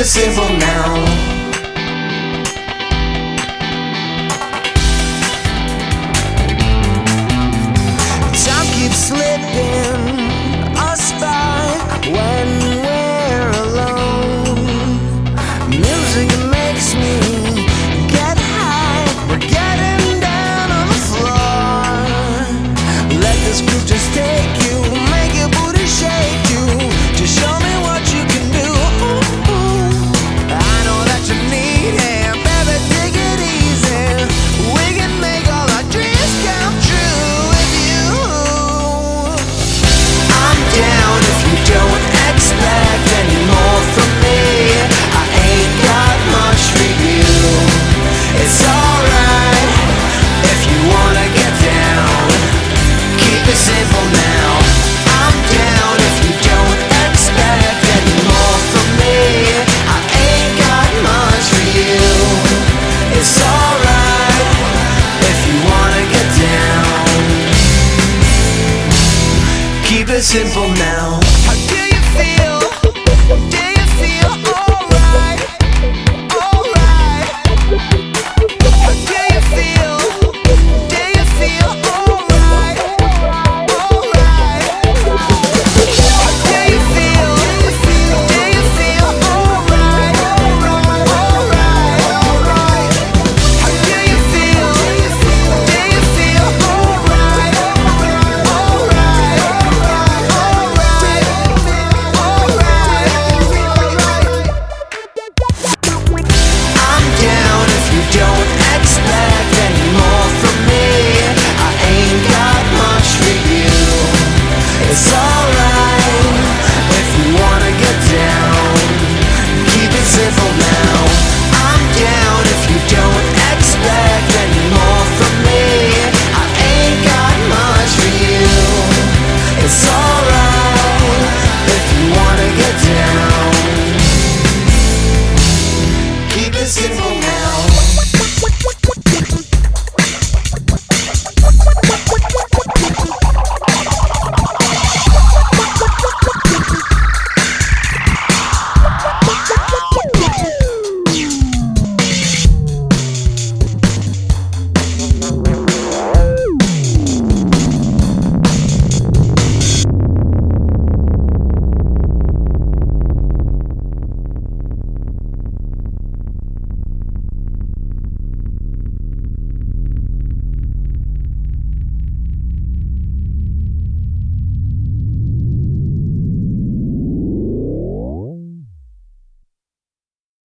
simple now. Time keeps slipping us by when we're alone. Music makes me get high. We're getting down on the floor. Let this groove just take you, make your booty shake you. Just show me what you can do. I know that you need it, baby, take it easy. We can make all our dreams come true with you. I'm down if you don't expect any more from me. I ain't got much for you. It's alright if you wanna get down. Keep it simple now. I'm down if you don't expect any more from me. I ain't got much for you. It's alright if you wanna get down. Keep it simple now.